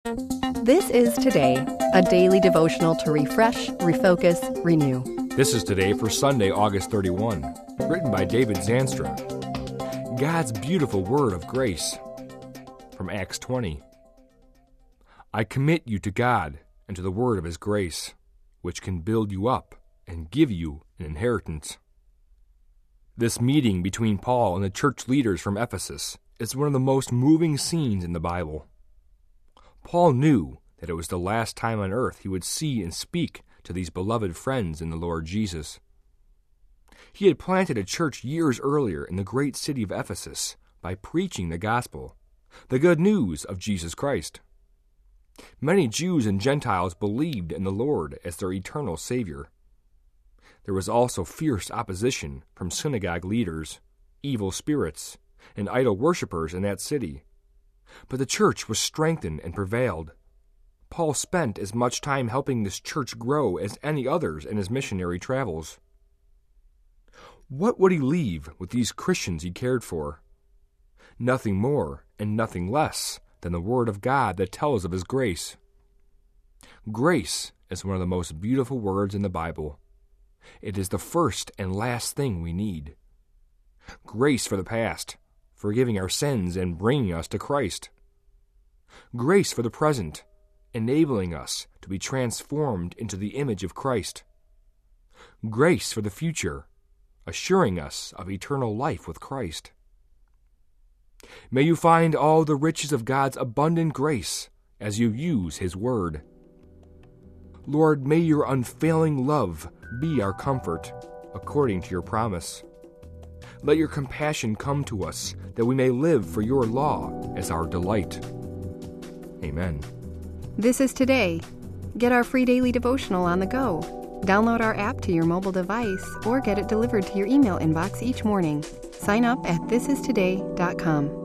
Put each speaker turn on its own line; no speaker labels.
This is Today, a daily devotional to refresh, refocus, renew.
This is Today for Sunday, August 31, written by David Zanstra. God's beautiful word of grace from Acts 20. I commit you to God and to the word of His grace, which can build you up and give you an inheritance. This meeting between Paul and the church leaders from Ephesus is one of the most moving scenes in the Bible. Paul knew that it was the last time on earth he would see and speak to these beloved friends in the Lord Jesus. He had planted a church years earlier in the great city of Ephesus by preaching the gospel, the good news of Jesus Christ. Many Jews and Gentiles believed in the Lord as their eternal Savior. There was also fierce opposition from synagogue leaders, evil spirits, and idol worshippers in that city. But the church was strengthened and prevailed. Paul spent as much time helping this church grow as any others in his missionary travels. What would he leave with these Christians he cared for? Nothing more and nothing less than the Word of God that tells of His grace. Grace is one of the most beautiful words in the Bible. It is the first and last thing we need. Grace for the past, forgiving our sins and bringing us to Christ. Grace for the present, enabling us to be transformed into the image of Christ. Grace for the future, assuring us of eternal life with Christ. May you find all the riches of God's abundant grace as you use His Word. Lord, may your unfailing love be our comfort, according to your promise. Let your compassion come to us, that we may live for your law as our delight. Amen.
This is Today. Get our free daily devotional on the go. Download our app to your mobile device or get it delivered to your email inbox each morning. Sign up at thisistoday.com.